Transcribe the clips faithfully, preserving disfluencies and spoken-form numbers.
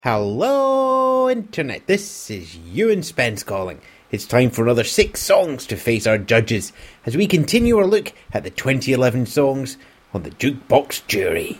Hello, Internet. This is Ewan Spence calling. It's time for another six songs to face our judges as we continue our look at the twenty eleven songs on the Jukebox Jury.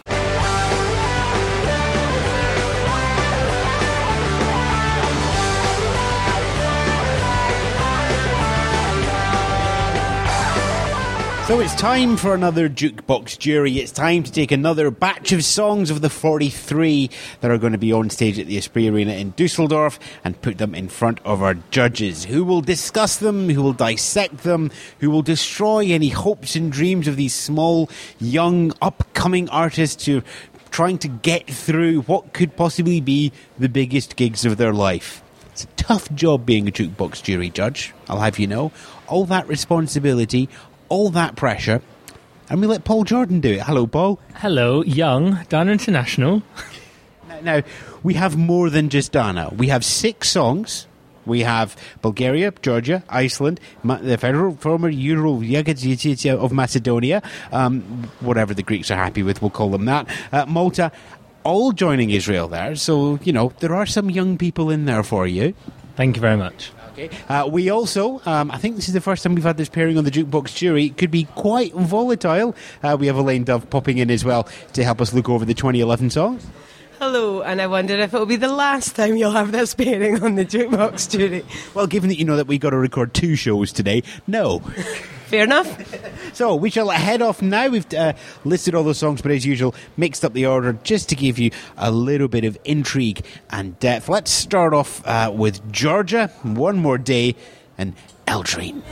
So it's time for another Jukebox Jury. It's time to take another batch of songs of the forty-three that are going to be on stage at the Esprit Arena in Dusseldorf and put them in front of our judges, who will discuss them, who will dissect them, who will destroy any hopes and dreams of these small, young, upcoming artists who are trying to get through what could possibly be the biggest gigs of their life. It's a tough job being a Jukebox Jury judge, I'll have you know. All that responsibility, all that pressure, and we let Paul Jordan do it. Hello, Paul. Hello, young, Dana International. now, now, we have more than just Dana. We have six songs. We have Bulgaria, Georgia, Iceland, Ma- the federal former Euro of Macedonia, um, whatever the Greeks are happy with, we'll call them that, uh, Malta, all joining Israel there. So, you know, there are some young people in there for you. Thank you very much. Okay. Uh, we also, um, I think this is the first time we've had this pairing on the Jukebox Jury. It could be quite volatile. Uh, we have Elaine Dove popping in as well to help us look over the twenty eleven songs. Hello, and I wondered if it will be the last time you'll have this pairing on the Jukebox Jury. Well, given that you know that we've got to record two shows today, no. Fair enough. So, we shall head off now. We've uh, listed all those songs, but as usual, mixed up the order just to give you a little bit of intrigue and depth. Let's start off uh, with Georgia, One More Day, and Eldrine.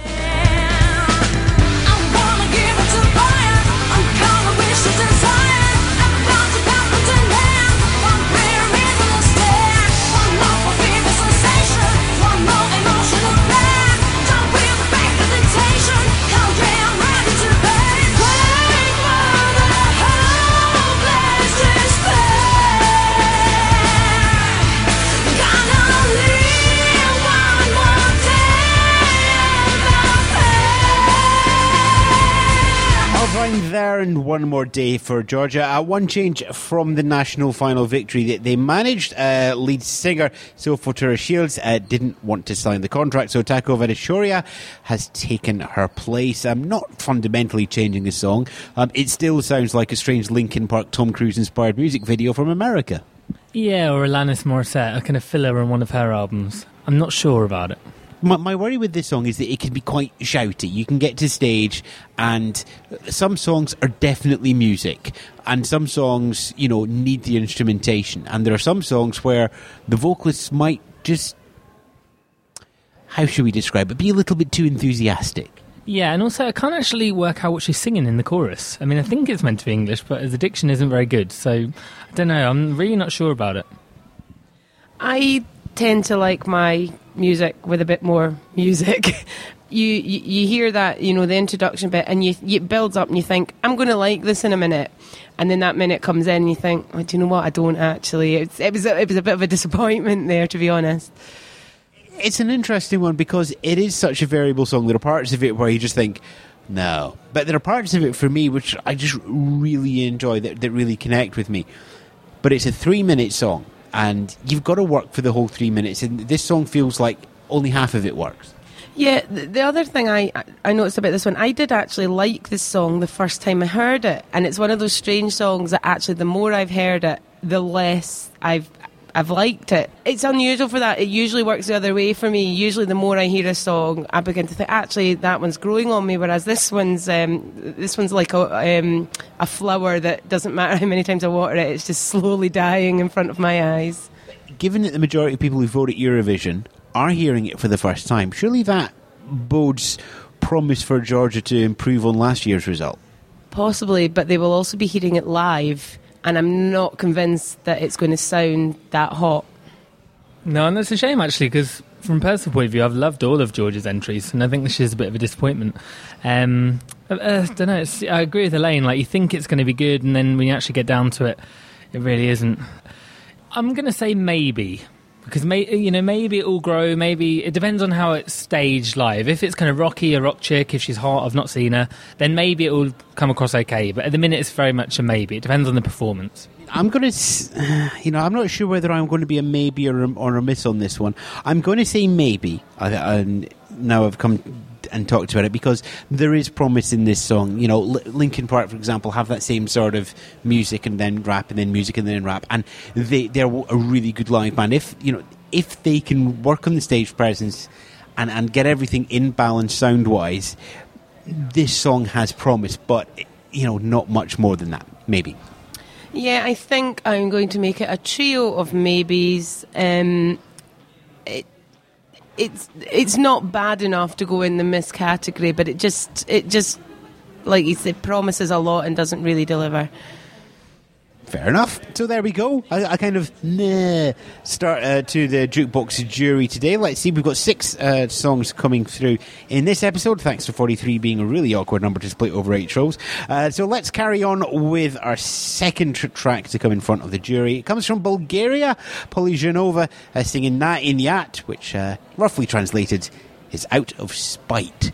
There and One More Day for Georgia. Uh, one change from the national final victory that they managed. Uh, lead singer Sofo Shields uh, didn't want to sign the contract, so Taco Vadishoria has taken her place. I'm um, not fundamentally changing the song. Um, it still sounds like a strange Linkin Park Tom Cruise inspired music video from America. Yeah, or Alanis Morissette, a kind of filler on one of her albums. I'm not sure about it. My, my worry with this song is that it can be quite shouty. You can get to stage and some songs are definitely music and some songs, you know, need the instrumentation. And there are some songs where the vocalists might just, how should we describe it, be a little bit too enthusiastic. Yeah, and also I can't actually work out what she's singing in the chorus. I mean, I think it's meant to be English, but the diction isn't very good. So, I don't know, I'm really not sure about it. I tend to like my music with a bit more music. you, you you hear that, you know, the introduction bit, and you, you it builds up and you think, I'm going to like this in a minute, and then that minute comes in and you think, oh, do you know what, I don't actually. It's, it was a, it was a bit of a disappointment there, to be honest. It's an interesting one because it is such a variable song. There are parts of it where you just think, no. But there are parts of it for me which I just really enjoy, that, that really connect with me. But it's a three-minute song, and you've got to work for the whole three minutes, and this song feels like only half of it works. Yeah, the, the other thing I, I noticed about this one, I did actually like this song the first time I heard it, and it's one of those strange songs that actually the more I've heard it, the less I've I've liked it. It's unusual for that. It usually works the other way for me. Usually the more I hear a song, I begin to think, actually, that one's growing on me, whereas this one's um, this one's like a, um, a flower that doesn't matter how many times I water it, it's just slowly dying in front of my eyes. Given that the majority of people who vote at Eurovision are hearing it for the first time, surely that bodes promise for Georgia to improve on last year's result? Possibly, but they will also be hearing it live, and I'm not convinced that it's going to sound that hot. No, and that's a shame, actually, because from a personal point of view, I've loved all of Georgia's entries, and I think this is a bit of a disappointment. Um, I, I don't know, it's, I agree with Elaine, like, you think it's going to be good, and then when you actually get down to it, it really isn't. I'm going to say maybe, because may, you know, maybe it will grow, maybe it depends on how it's staged live. If it's kind of rocky, a rock chick, if she's hot, I've not seen her, then maybe it will come across okay. But at the minute, it's very much a maybe. It depends on the performance. I'm going to, you know, I'm not sure whether I'm going to be a maybe or a, or a miss on this one. I'm going to say maybe. I, I, now I've come and talked about it because there is promise in this song. You know, L- Linkin Park, for example, have that same sort of music and then rap and then music and then rap, and they they're a really good live band. If you know, if they can work on the stage presence and and get everything in balance sound wise, this song has promise. But you know, not much more than that. Maybe. Yeah, I think I'm going to make it a trio of maybes. Um, it, it's it's not bad enough to go in the miss category, but it just it just like you said, promises a lot and doesn't really deliver. Fair enough. So there we go. I, I kind of nah, start uh, to the jukebox jury today. Let's see. We've got six uh, songs coming through in this episode. Thanks to forty-three being a really awkward number to split over eight shows. Uh, so let's carry on with our second tr- track to come in front of the jury. It comes from Bulgaria. Polyjanova uh, singing Na Inyat, which uh, roughly translated is out of spite.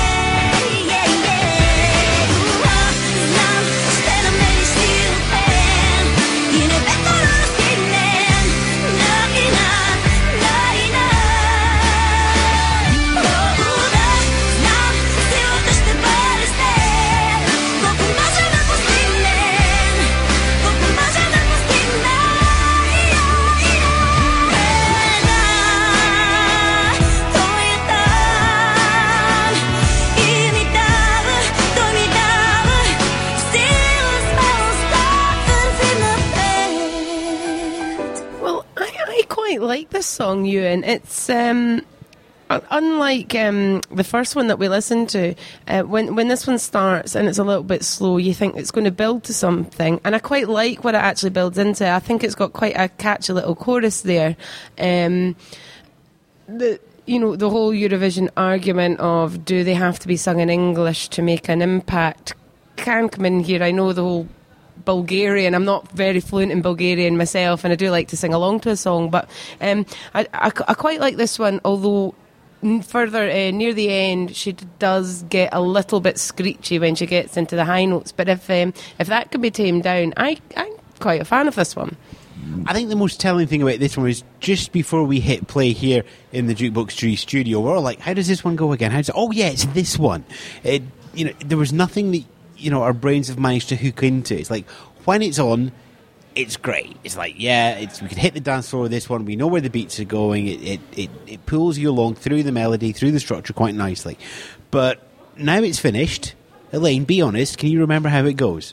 Like this song, Ewan. It's um, unlike um, the first one that we listened to. Uh, when when this one starts and it's a little bit slow, you think it's going to build to something, and I quite like what it actually builds into. I think it's got quite a catchy little chorus there. Um, the you know the whole Eurovision argument of do they have to be sung in English to make an impact can come in here. I know the whole Bulgarian. I'm not very fluent in Bulgarian myself, and I do like to sing along to a song, but um, I, I, I quite like this one, although further uh, near the end she does get a little bit screechy when she gets into the high notes, but if um, if that could be tamed down, I, I'm quite a fan of this one. I think the most telling thing about this one is just before we hit play here in the Jukebox Jury studio, we're all like, how does this one go again? How does it? Oh yeah, it's this one. It, you know, there was nothing that you know, our brains have managed to hook into. It's like, when it's on, it's great. It's like, yeah, it's we can hit the dance floor with this one. We know where the beats are going. It, it, it, it pulls you along through the melody, through the structure quite nicely. But now it's finished. Elaine, be honest, can you remember how it goes?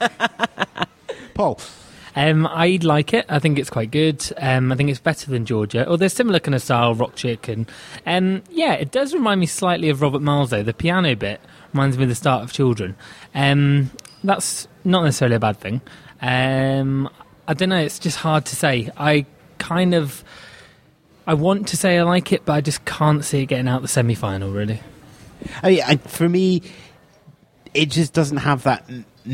Paul? Um, I like it. I think it's quite good. Um, I think it's better than Georgia. Or there's similar kind of style, rock chick. And um, yeah, it does remind me slightly of Robert Miles, though. The piano bit reminds me of the start of Children. Um, that's not necessarily a bad thing. Um, I don't know, it's just hard to say. I kind of... I want to say I like it, but I just can't see it getting out the semi-final, really. I mean, I, for me, it just doesn't have that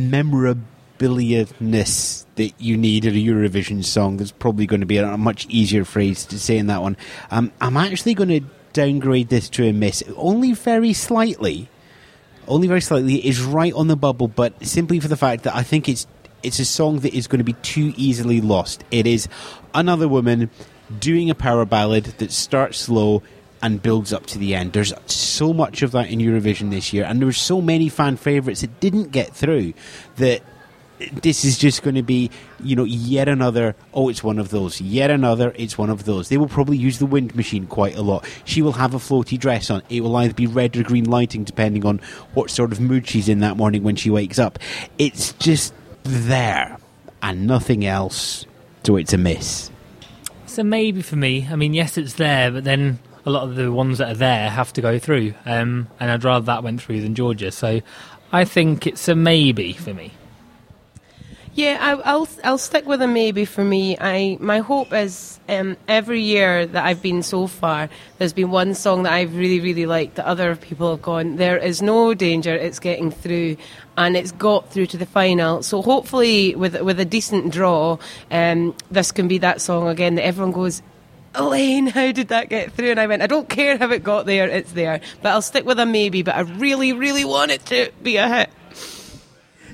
memorabilia-ness that you need in a Eurovision song. There's probably going to be a, a much easier phrase to say in that one. Um, I'm actually going to downgrade this to a miss, only very slightly. Only very slightly. It is right on the bubble, but simply for the fact that I think it's it's a song that is going to be too easily lost. It is another woman doing a power ballad that starts slow and builds up to the end. There's so much of that in Eurovision this year, and there were so many fan favourites that didn't get through that this is just going to be, you know, yet another, oh, it's one of those, yet another, it's one of those. They will probably use the wind machine quite a lot. She will have a floaty dress on. It will either be red or green lighting, depending on what sort of mood she's in that morning when she wakes up. It's just there, and nothing else, so it's a miss. So maybe for me, I mean, yes, it's there, but then a lot of the ones that are there have to go through, um, and I'd rather that went through than Georgia, so I think it's a maybe for me. Yeah, I, I'll I'll stick with a maybe for me. I my hope is um, every year that I've been so far, there's been one song that I've really really liked that other people have gone, there is no danger, it's getting through, and it's got through to the final. So hopefully with with a decent draw, um, this can be that song again that everyone goes, Elaine, how did that get through? And I went, I don't care how it got there, it's there. But I'll stick with a maybe, but I really really want it to be a hit.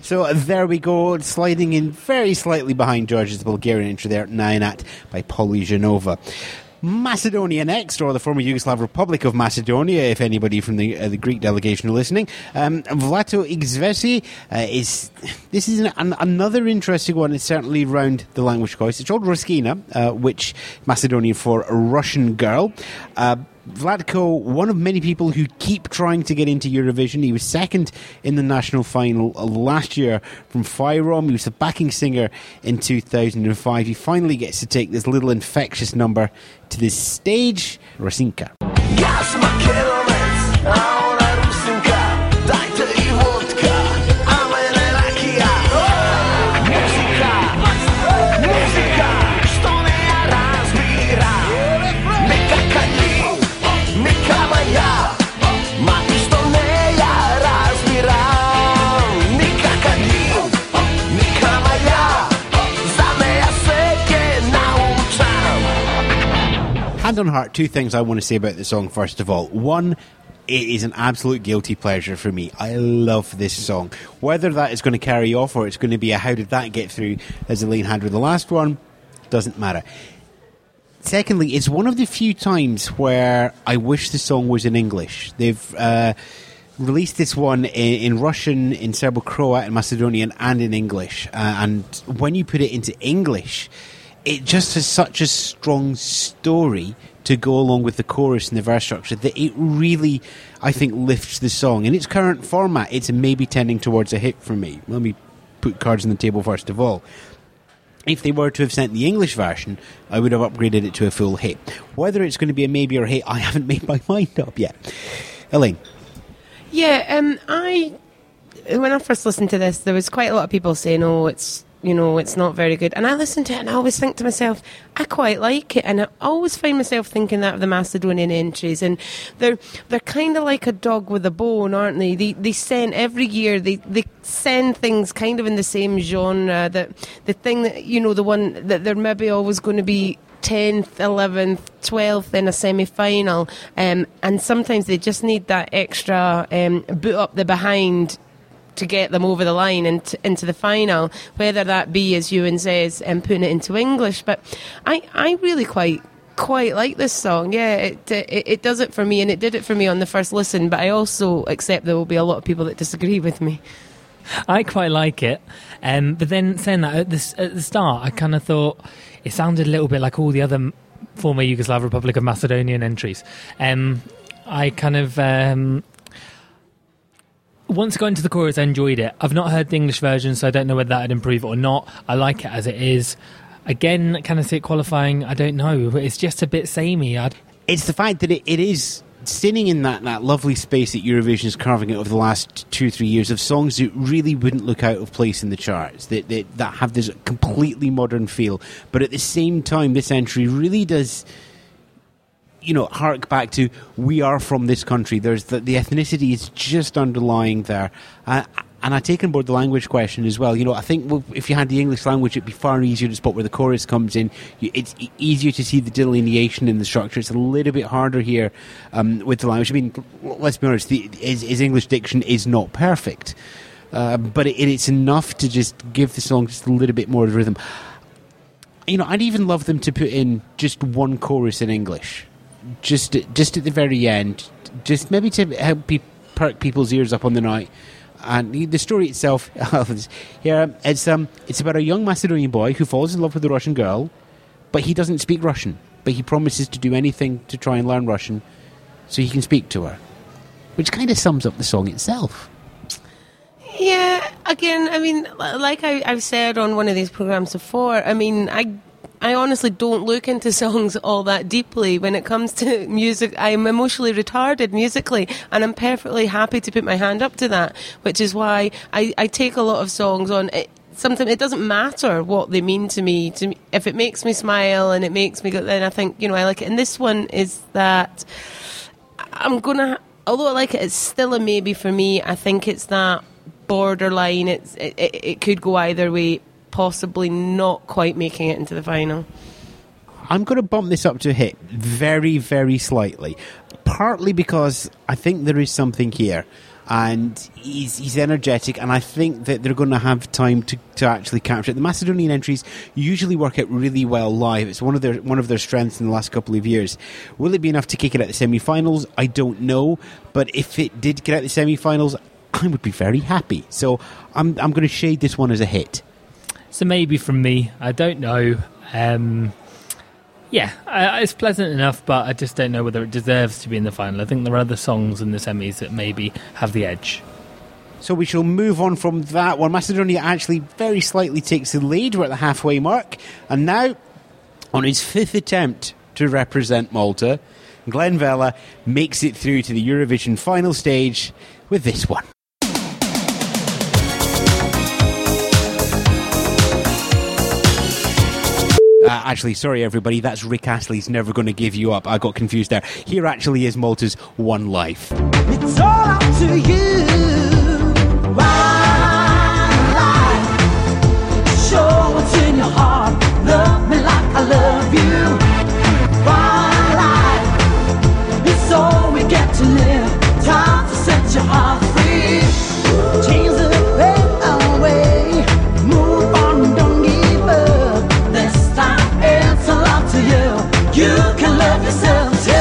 So there we go, sliding in very slightly behind George's Bulgarian entry there, Nainat by Polygenova. Macedonia next, or the former Yugoslav Republic of Macedonia, if anybody from the uh, the Greek delegation are listening. Um, Vlato Igzvesi uh, is, this is an, an, another interesting one. It's certainly around the language choice. It's called Ruskina, uh, which Macedonian for a Russian girl. Uh, Vlatko, one of many people who keep trying to get into Eurovision. He was second in the national final last year from Fyrom. He was the backing singer in two thousand five. He finally gets to take this little infectious number to this stage. Rusinka. Hand on heart, two things I want to say about the song, first of all. One, it is an absolute guilty pleasure for me. I love this song. Whether that is going to carry off or it's going to be a how did that get through, as Elaine had with the last one, doesn't matter. Secondly, it's one of the few times where I wish the song was in English. They've uh, released this one in, in Russian, in Serbo-Croat, in Macedonian, and in English. Uh, and when you put it into English, it just has such a strong story to go along with the chorus and the verse structure that it really, I think, lifts the song. In its current format, it's maybe tending towards a hit for me. Let me put cards on the table first of all. If they were to have sent the English version, I would have upgraded it to a full hit. Whether it's going to be a maybe or a hit, I haven't made my mind up yet. Elaine? Yeah, um, I... When I first listened to this, there was quite a lot of people saying, oh, it's you know, it's not very good. And I listen to it and I always think to myself, I quite like it. And I always find myself thinking that of the Macedonian entries. And they're they're kind of like a dog with a bone, aren't they? They they send, every year, they, they send things kind of in the same genre. That the thing that, you know, the one that they're maybe always going to be tenth, eleventh, twelfth in a semi-final. Um, and sometimes they just need that extra um, boot up the behind to get them over the line and into, into the final, whether that be, as Ewan says, and um, putting it into English. But I, I really quite quite like this song. Yeah, it, it it does it for me, and it did it for me on the first listen. But I also accept there will be a lot of people that disagree with me. I quite like it, um, but then saying that at the, at the start, I kind of thought it sounded a little bit like all the other former Yugoslav Republic of Macedonian entries. Um, I kind of. Um, Once I got into the chorus, I enjoyed it. I've not heard the English version, so I don't know whether that would improve it or not. I like it as it is. Again, can I see it qualifying? I don't know. It's just a bit samey. I'd... It's the fact that it, it is sitting in that, that lovely space that Eurovision is carving out over the last two or three years of songs that really wouldn't look out of place in the charts, that, that, that have this completely modern feel. But at the same time, this entry really does... you know, hark back to, we are from this country. There's the, the ethnicity is just underlying there. Uh, and I take on board the language question as well. You know, I think well, if you had the English language, it'd be far easier to spot where the chorus comes in. It's e- easier to see the delineation in the structure. It's a little bit harder here um, with the language. I mean, let's be honest, the, his, his English diction is not perfect. Uh, but it, it's enough to just give the song just a little bit more rhythm. You know, I'd even love them to put in just one chorus in English. Just, just at the very end, just maybe to help pe- perk people's ears up on the night. And the story itself, here it's um, it's about a young Macedonian boy who falls in love with a Russian girl, but he doesn't speak Russian. But he promises to do anything to try and learn Russian, so he can speak to her, which kind of sums up the song itself. Yeah, again, I mean, like I, I've said on one of these programs before, I mean, I. I honestly don't look into songs all that deeply. When it comes to music, I'm emotionally retarded musically, and I'm perfectly happy to put my hand up to that, which is why I, I take a lot of songs on. It, sometimes it doesn't matter what they mean to me. To me, if it makes me smile and it makes me go, then I think, you know, I like it. And this one is that I'm going to, although I like it, it's still a maybe for me. I think it's that borderline. It's it, it, it could go either way. Possibly not quite making it into the final. I'm going to bump this up to a hit very, very slightly. Partly because I think there is something here. and he's he's energetic, and I think that they're going to have time to, to actually capture it. The Macedonian entries usually work out really well live. It's one of their one of their strengths in the last couple of years. Will it be enough to kick it at the semi-finals? I don't know, but if it did get at the semi-finals, I would be very happy. So I'm I'm going to shade this one as a hit. So maybe from me, I don't know. Um, yeah, I, it's pleasant enough, but I just don't know whether it deserves to be in the final. I think there are other songs in the semis that maybe have the edge. So we shall move on from that one. Macedonia actually very slightly takes the lead. We're at the halfway mark. And now, on his fifth attempt to represent Malta, Glenn Vella makes it through to the Eurovision final stage with this one. Uh, actually, sorry everybody, that's Rick Astley's Never Gonna Give You Up. I got confused there. Here actually is Malta's One Life. It's all up to you. One life. Show what's in your heart. Love me like I love you. One life. It's all we get to live. Time to set your heart free. Change the pain away. Move on, don't give up. This time it's all up to you. You can love yourself too.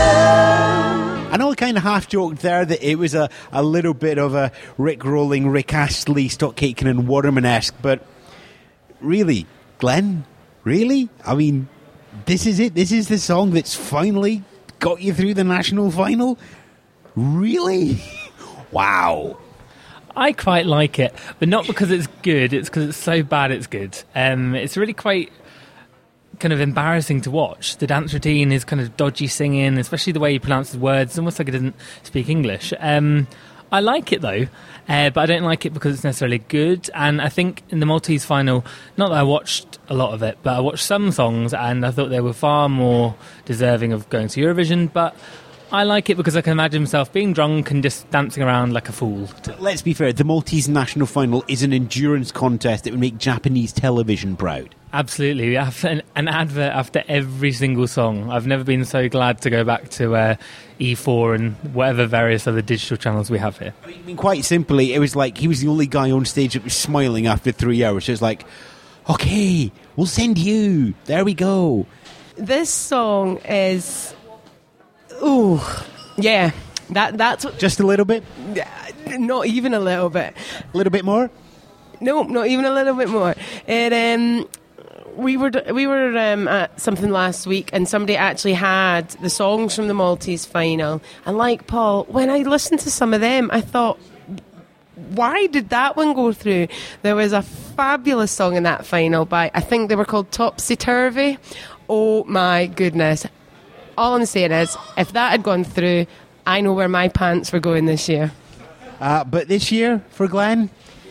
I know I kind of half joked there that it was a, a little bit of a Rick Rolling, Rick Astley, Stock Aitken and Waterman-esque, but really, Glenn, really? I mean, this is it? This is the song that's finally got you through the national final? Really? Wow. I quite like it, but not because it's good, it's because it's so bad it's good. Um, it's really quite kind of embarrassing to watch. The dance routine is kind of dodgy singing, especially the way he pronounces words. It's almost like he doesn't speak English. Um, I like it though, uh, but I don't like it because it's necessarily good. And I think in the Maltese final, not that I watched a lot of it, but I watched some songs and I thought they were far more deserving of going to Eurovision. But I like it because I can imagine myself being drunk and just dancing around like a fool. Let's be fair, the Maltese national final is an endurance contest that would make Japanese television proud. Absolutely. We have an, an advert after every single song. I've never been so glad to go back to uh, E four and whatever various other digital channels we have here. I mean, quite simply, it was like he was the only guy on stage that was smiling after three hours. So it's like, okay, we'll send you. There we go. This song is... Ooh, yeah. That That's... what- Just a little bit? Not even a little bit. A little bit more? No, not even a little bit more. It, um, we were we were um, at something last week, and somebody actually had the songs from the Maltese final. And like Paul, when I listened to some of them, I thought, why did that one go through? There was a fabulous song in that final by, I think they were called Topsy Turvy. Oh my goodness. All I'm saying is, if that had gone through, I know where my pants were going this year. Uh, but this year, for Glenn?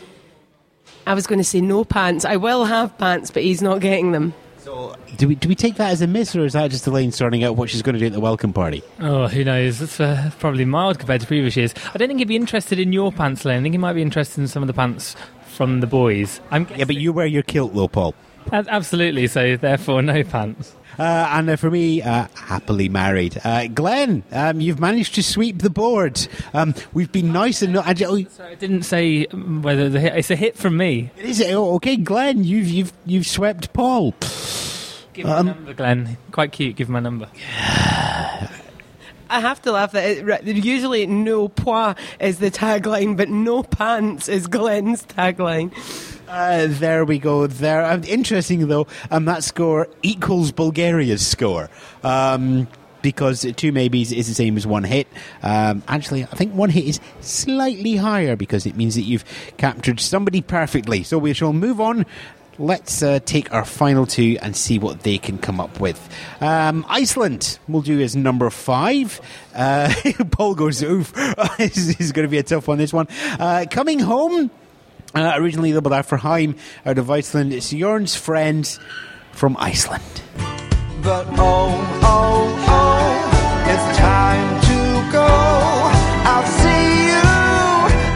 I was going to say no pants. I will have pants, but he's not getting them. So, do we do we take that as a miss, or is that just Elaine sorting out what she's going to do at the welcome party? Oh, who knows? It's uh, probably mild compared to previous years. I don't think he'd be interested in your pants, Elaine. I think he might be interested in some of the pants from the boys. I'm Yeah, but you wear your kilt, though, Paul. Absolutely, so therefore no pants. Uh, and uh, for me, uh, happily married. Uh, Glenn, um, you've managed to sweep the board. Um, we've been nice and... Uh, oh, Sorry, I didn't say whether the hit... It's a hit from me. is it? Oh, okay, Glenn, you've you've you've swept Paul. Give me Um, my number, Glenn. Quite cute, give my number. I have to laugh that it, right, usually no pois is the tagline, but no pants is Glenn's tagline. Uh, there we go. There. Um, interesting though, um, that score equals Bulgaria's score. Um, because two maybes is the same as one hit. Um, actually, I think one hit is slightly higher because it means that you've captured somebody perfectly. So we shall move on. Let's uh, take our final two and see what they can come up with. Um, Iceland will do as number five. Uh, Paul goes, oof. This is going to be a tough one, this one. Uh, coming home, uh, originally labelled out for Haim out of Iceland, it's Jorn's Friend from Iceland. But oh, oh, oh, it's time to go. I'll see you,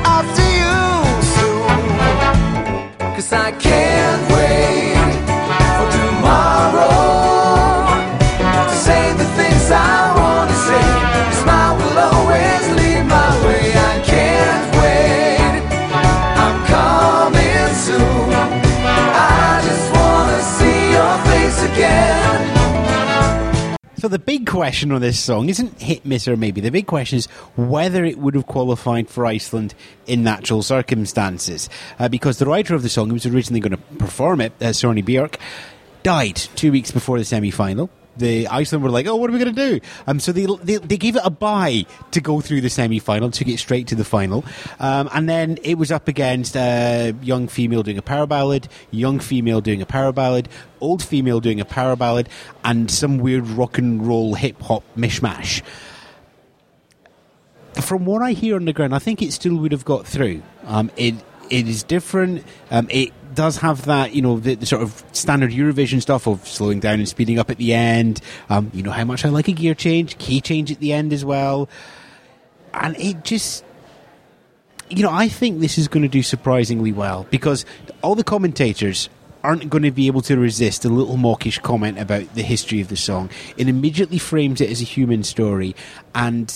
I'll see you soon. 'Cause I can't wait for tomorrow to say the things I want to say. Your smile will always lead my way. I can't wait. So the big question on this song isn't hit, miss, or maybe. The big question is whether it would have qualified for Iceland in natural circumstances. Uh, because the writer of the song, who was originally going to perform it, uh, Sørni Bjørk, died two weeks before the semi-final. The Iceland were like, oh, what are we going to do? Um, so they, they they gave it a bye to go through the semi-final, took it straight to the final. Um, and then it was up against a young female doing a power ballad, young female doing a power ballad, old female doing a power ballad, and some weird rock and roll hip-hop mishmash. From what I hear on the ground, I think it still would have got through. Um, it It is different. Um, it does have that, you know, the, the sort of standard Eurovision stuff of slowing down and speeding up at the end. Um, you know how much I like a gear change, key change at the end as well. And it just, you know, I think this is going to do surprisingly well because all the commentators aren't going to be able to resist a little mawkish comment about the history of the song. It immediately frames it as a human story, and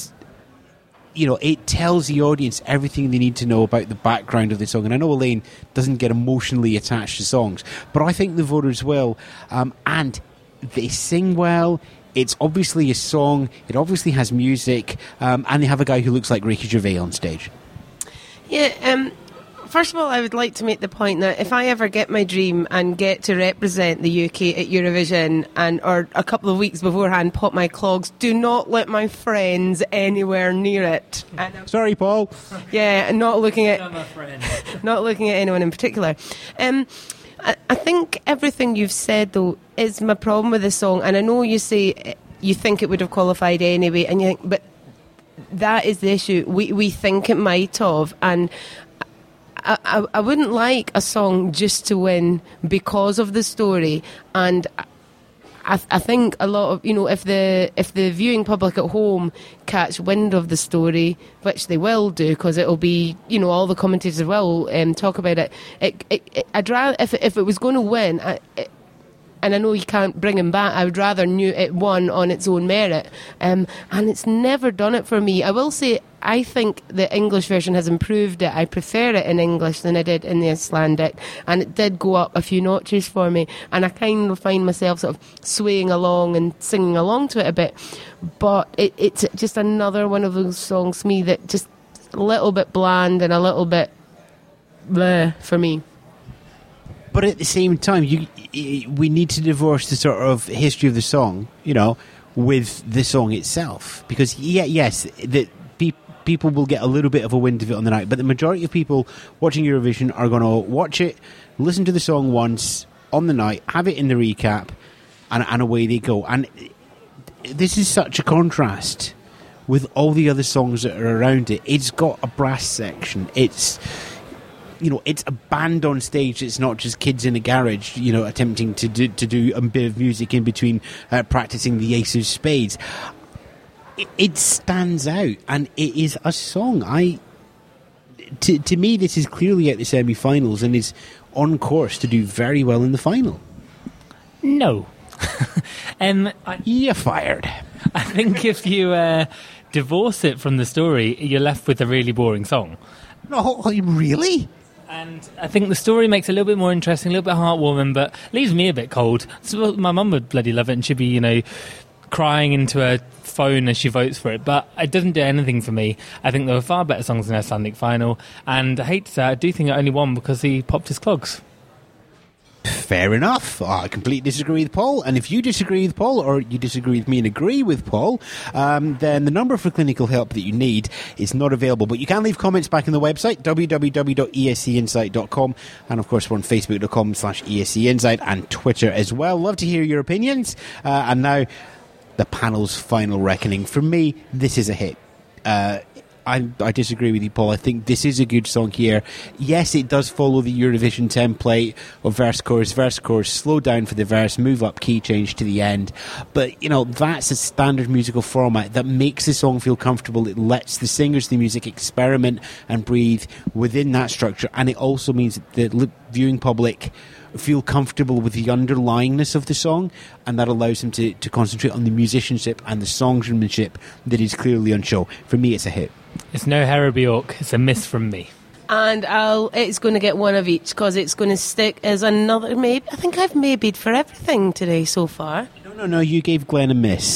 you know, it tells the audience everything they need to know about the background of the song. And I know Elaine doesn't get emotionally attached to songs, but I think the voters will. Um, and they sing well. It's obviously a song. It obviously has music. Um, and they have a guy who looks like Ricky Gervais on stage. Yeah, um, first of all, I would like to make the point that if I ever get my dream and get to represent the U K at Eurovision, and or a couple of weeks beforehand pop my clogs, do not let my friends anywhere near it. And I'm, Sorry, Paul. yeah, not looking at I'm a friend. not looking at anyone in particular. Um, I, I think everything you've said though is my problem with the song, and I know you say you think it would have qualified anyway, and you think, but that is the issue. We we think it might have, and I, I, I wouldn't like a song just to win because of the story. And I, I think a lot of, you know, if the if the viewing public at home catch wind of the story, which they will do because it'll be, you know, all the commentators will um, talk about it. It, it, it I'd rather if if it was going to win. I, it, And I know you can't bring him back. I would rather knew it won on its own merit. Um, and it's never done it for me. I will say, I think the English version has improved it. I prefer it in English than I did in the Icelandic. And it did go up a few notches for me. And I kind of find myself sort of swaying along and singing along to it a bit. But it, it's just another one of those songs to me that just a little bit bland and a little bit bleh for me. But at the same time, you, we need to divorce the sort of history of the song, you know, with the song itself. Because, yeah, yes, the, pe- people will get a little bit of a wind of it on the night, but the majority of people watching Eurovision are going to watch it, listen to the song once on the night, have it in the recap, and, and away they go. And this is such a contrast with all the other songs that are around it. It's got a brass section. It's... You know, it's a band on stage. It's not just kids in a garage, you know, attempting to do, to do a bit of music in between uh, practicing the Ace of Spades. It, it stands out, and it is a song. I, to, to me, this is clearly at the semi-finals and is on course to do very well in the final. No. um, I, You're fired. I think if you uh, divorce it from the story, you're left with a really boring song. No, really? And I think the story makes it a little bit more interesting, a little bit heartwarming, but leaves me a bit cold. So my mum would bloody love it, and she'd be, you know, crying into her phone as she votes for it. But it doesn't do anything for me. I think there were far better songs in the Icelandic final, and I hate to say, I do think it only won because he popped his clogs. Fair enough. I completely disagree with Paul. And if you disagree with Paul, or you disagree with me and agree with Paul, um, then the number for clinical help that you need is not available. But you can leave comments back on the website, w w w dot e s c insight dot com. And of course, we're on facebook dot com slash E S C Insight and Twitter as well. Love to hear your opinions. Uh, and now, the panel's final reckoning. For me, this is a hit. Uh, I, I disagree with you, Paul. I think this is a good song here. Yes, it does follow the Eurovision template of verse, chorus, verse, chorus, slow down for the verse, move up, key change to the end. But, you know, that's a standard musical format that makes the song feel comfortable. It lets the singers, the music, experiment and breathe within that structure. And it also means that the viewing public feel comfortable with the underlyingness of the song, and that allows them to, to concentrate on the musicianship and the songmanship that is clearly on show. For me, it's a hit. It's no Hera Bjork, it's a miss from me. And I'll, it's going to get one of each because it's going to stick as another maybe. I think I've maybe'd for everything today so far. No, no, no, you gave Glenn a miss.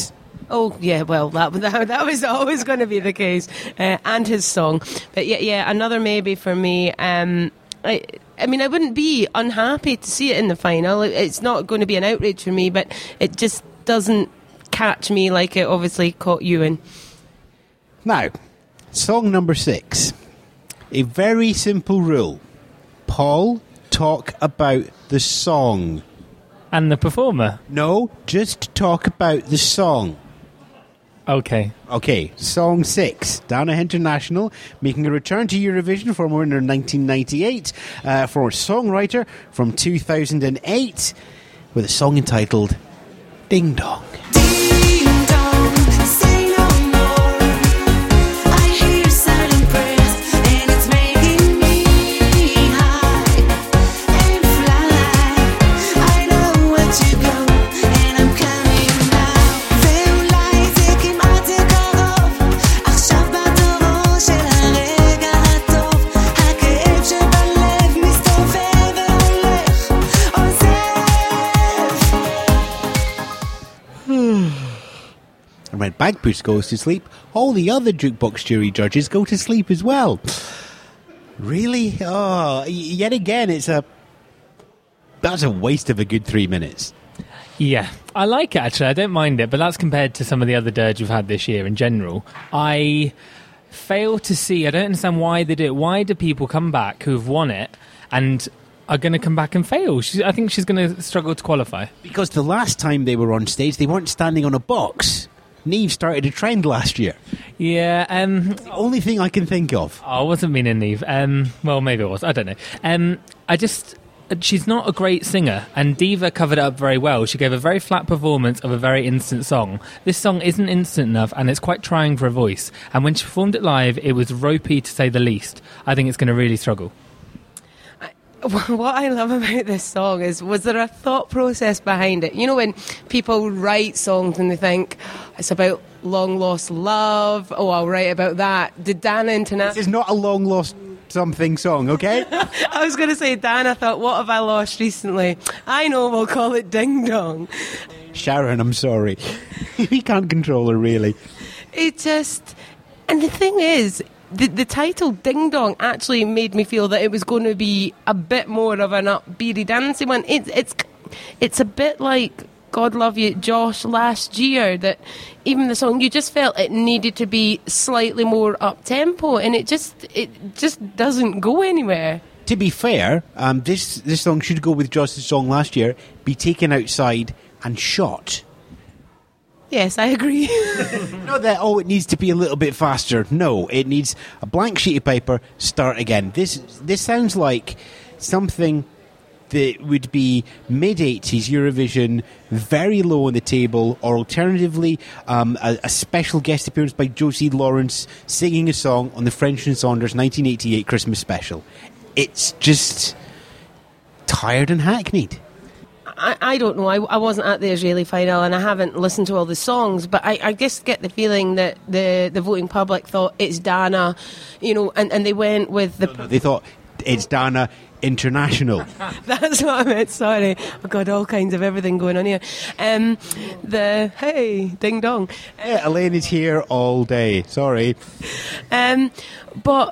Oh yeah, well that that, that was always going to be the case, uh, and his song. But yeah, yeah, another maybe for me. Um, I, I mean, I wouldn't be unhappy to see it in the final. It's not going to be an outrage for me, but it just doesn't catch me like it obviously caught Ewan. Now, song number six. A very simple rule. Paul, talk about the song. And the performer? No, just talk about the song. Okay. Okay, song six. Dana International making a return to Eurovision from winner nineteen ninety-eight uh, for a songwriter from two thousand eight with a song entitled Ding Dong. Ding dong, say no more. I hear silent prayers, and it's making me high and fly. I know where to go, and I'm coming now. ואולי זה כמעט קרוב, עכשיו בתורו של הרגע הטוב. הכאב שבלב מסתובב והולך, עוזב. And when Bagpuss goes to sleep, all the other jukebox jury judges go to sleep as well. Really? Oh, y- yet again, it's a... That's a waste of a good three minutes. Yeah, I like it actually. I don't mind it, but that's compared to some of the other dirge we've had this year in general. I fail to see, I don't understand why they do it. Why do people come back who've won it and are going to come back and fail? She, I think she's going to struggle to qualify. Because the last time they were on stage, they weren't standing on a box. Neve started a trend last year. Yeah, um... The only thing I can think of. Oh, I wasn't meaning Neve. Um, well, maybe it was. I don't know. Um, I just... She's not a great singer, and Diva covered it up very well. She gave a very flat performance of a very instant song. This song isn't instant enough, and it's quite trying for a voice. And when she performed it live, it was ropey to say the least. I think it's going to really struggle. What I love about this song is, was there a thought process behind it? You know, when people write songs and they think it's about long lost love, oh, I'll write about that. Did Dana International... This is not a long lost something song, okay? I was going to say, Dana thought, what have I lost recently? I know, we'll call it Ding Dong. Sharon, I'm sorry. We can't control her, really. It just... And the thing is... The, the title Ding Dong actually made me feel that it was going to be a bit more of an upbeaty dancing one. It, it's it's a bit like God Love You, Josh, last year, that even the song, you just felt it needed to be slightly more up-tempo, and it just it just doesn't go anywhere. To be fair, um, this, this song should go with Josh's song last year, be taken outside and shot. Yes, I agree. Not that, oh, it needs to be a little bit faster. No, it needs a blank sheet of paper, start again. This this sounds like something that would be mid-eighties Eurovision, very low on the table, or alternatively, um, a, a special guest appearance by Josie Lawrence singing a song on the French and Saunders nineteen eighty-eight Christmas special. It's just tired and hackneyed. I, I don't know. I, I wasn't at the Israeli final, and I haven't listened to all the songs. But I, I just get the feeling that the, the voting public thought it's Dana, you know, and, and they went with the. No, no, they thought it's Dana International. That's what I meant. Sorry, I've got all kinds of everything going on here. Um, the hey, ding dong. Yeah, Elaine is here all day. Sorry. Um, but.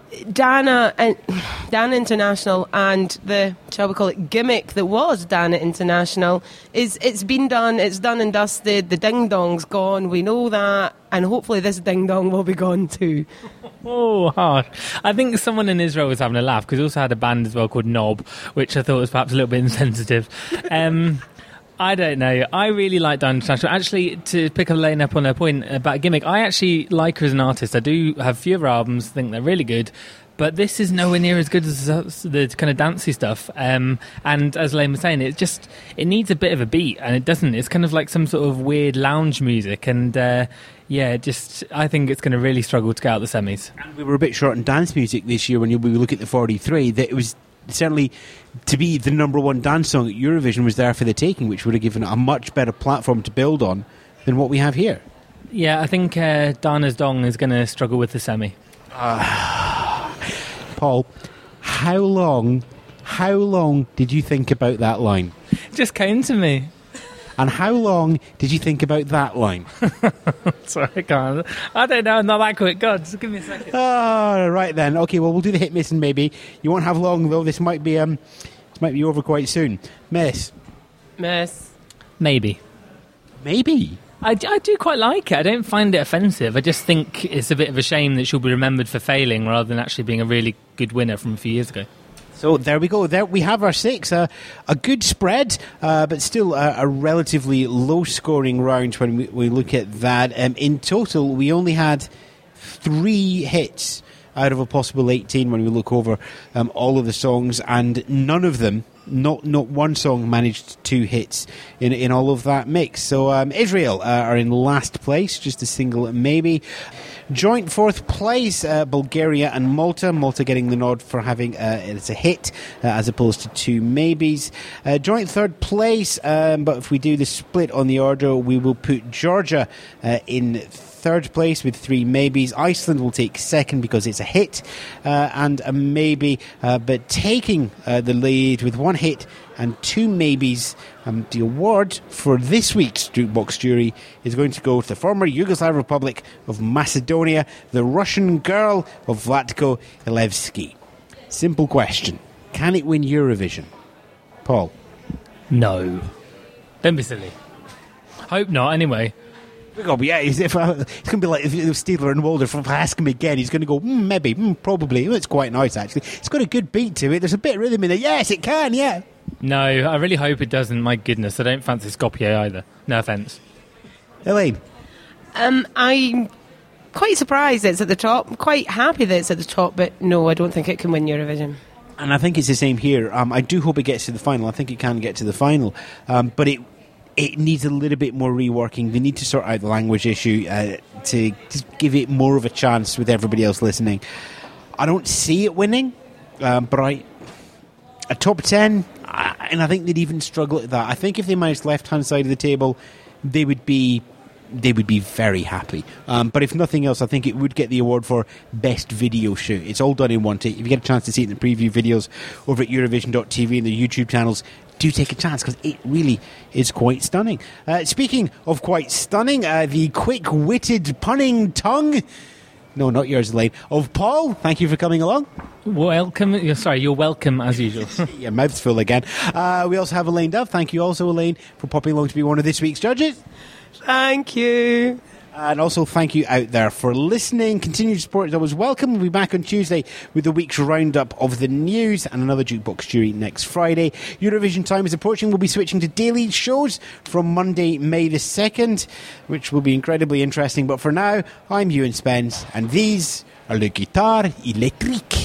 Dana and Dana International and the, shall we call it, gimmick that was Dana International is it's been done, it's done and dusted. The ding dong's gone, we know that, and hopefully this ding dong will be gone too. Oh, hard. I think someone in Israel was having a laugh because he also had a band as well called Knob, which I thought was perhaps a little bit insensitive. Um, I don't know. I really like Dana International. Actually, to pick Elaine up on her point about gimmick, I actually like her as an artist. I do have a few of her albums, think they're really good, but this is nowhere near as good as the kind of dancey stuff. Um, and as Elaine was saying, it just it needs a bit of a beat, and it doesn't. It's kind of like some sort of weird lounge music, and uh, yeah, just I think it's going to really struggle to get out the semis. And we were a bit short on dance music this year when you, we look at the forty-three. That it was certainly to be the number one dance song at Eurovision was there for the taking, which would have given it a much better platform to build on than what we have here. Yeah, I think uh, Dana's Dong is going to struggle with the semi. Uh, Paul, how long, how long did you think about that line? It just came to me. And how long did you think about that line? Sorry, I can't. I don't know. I'm not that quick. God, just give me a second. Oh, right then. Okay, well, we'll do the hit, miss, and maybe. You won't have long, though. This might be um, this might be over quite soon. Miss. Miss. Maybe. Maybe. I, I do quite like it. I don't find it offensive. I just think it's a bit of a shame that she'll be remembered for failing rather than actually being a really good winner from a few years ago. So there we go. There we have our six. Uh, a good spread, uh, but still a, a relatively low-scoring round when we, we look at that. Um, in total, we only had three hits out of a possible eighteen when we look over um, all of the songs, and none of them, not not one song, managed two hits in in all of that mix. So um, Israel uh, are in last place, just a single maybe. Joint fourth place, uh, Bulgaria and Malta. Malta getting the nod for having uh, it's a hit uh, as opposed to two maybes. Uh, joint third place, um, but if we do the split on the order, we will put Georgia uh, in third place with three maybes. Iceland will take second because it's a hit uh, and a maybe, uh, but taking uh, the lead with one hit and two maybes. Um, the award for this week's Jukebox Jury is going to go to the former Yugoslav Republic of Macedonia, the Russian girl of Vlatko Ilevsky. Simple question. Can it win Eurovision? Paul? No. Don't be silly. Hope not, anyway. We're gonna be, yeah, it's, if, uh, it's going to be like if, if Steedler and Waldorf, if I ask him again, he's going to go, mm, maybe, mm, probably. Well, it's quite nice, actually. It's got a good beat to it. There's a bit of rhythm in it. Yes, it can, yeah. No, I really hope it doesn't. My goodness, I don't fancy Skopje either. No offence. Elaine? Um, I'm quite surprised that it's at the top. I'm quite happy that it's at the top, but no, I don't think it can win Eurovision. And I think it's the same here. Um, I do hope it gets to the final. I think it can get to the final. Um, but it it needs a little bit more reworking. They need to sort out the language issue uh, to just give it more of a chance with everybody else listening. I don't see it winning, um, but I, a top ten, I, and I think they'd even struggle at that. I think if they managed left-hand side of the table, they would be they would be very happy. Um, but if nothing else, I think it would get the award for Best Video Shoot. It's all done in one take. If you get a chance to see it in the preview videos over at Eurovision dot T V and the YouTube channels, do take a chance because it really is quite stunning. Uh, speaking of quite stunning, uh, the quick-witted punning tongue, no, not yours, Elaine, of Paul. Thank you for coming along. Welcome. You're, sorry, you're welcome as usual. Your mouth's full again. Uh, we also have Elaine Dove. Thank you also, Elaine, for popping along to be one of this week's judges. Thank you. And also thank you out there for listening. Continued support is always welcome. We'll be back on Tuesday with the week's roundup of the news and another Jukebox Jury next Friday. Eurovision time is approaching. We'll be switching to daily shows from Monday, May the second, which will be incredibly interesting. But for now, I'm Ewan Spence, and these are Le Guitare Electrique.